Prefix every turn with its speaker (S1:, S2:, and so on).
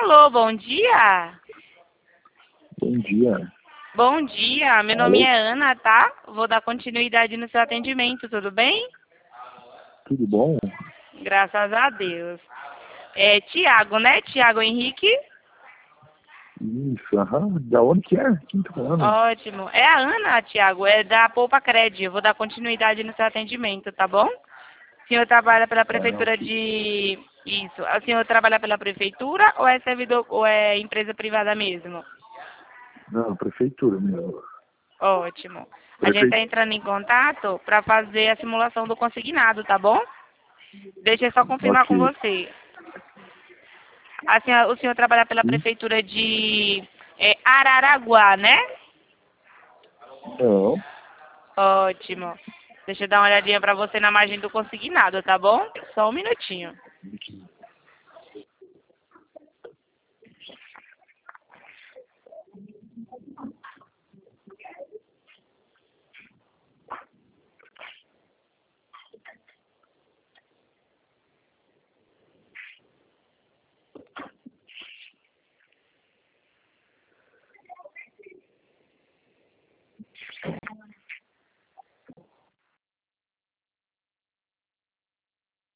S1: Alô, bom dia.
S2: Bom dia.
S1: Bom dia, meu nome é Ana, tá? Vou dar continuidade no seu atendimento, tudo bem?
S2: Tudo bom?
S1: Graças a Deus. É Tiago, né? Tiago Henrique?
S2: Isso, aham. Da onde que é? Quem tá falando?
S1: Ótimo. É a Ana, Tiago, é da Poupa Cred. Eu vou dar continuidade no seu atendimento, tá bom? O senhor trabalha pela prefeitura
S2: Ok.
S1: de... Isso. O senhor trabalha pela prefeitura ou é servidor ou é empresa privada mesmo?
S2: Não, prefeitura mesmo.
S1: Ótimo. A gente está
S2: Prefeitura.
S1: entrando em contato para fazer a simulação do consignado, tá bom? Deixa eu só confirmar com
S2: Ok.
S1: você. O senhor trabalha pela
S2: Sim?
S1: prefeitura de Araraguá, né?
S2: Não.
S1: Ótimo. Deixa eu dar uma olhadinha para você na margem do consignado, tá bom? Só um minutinho.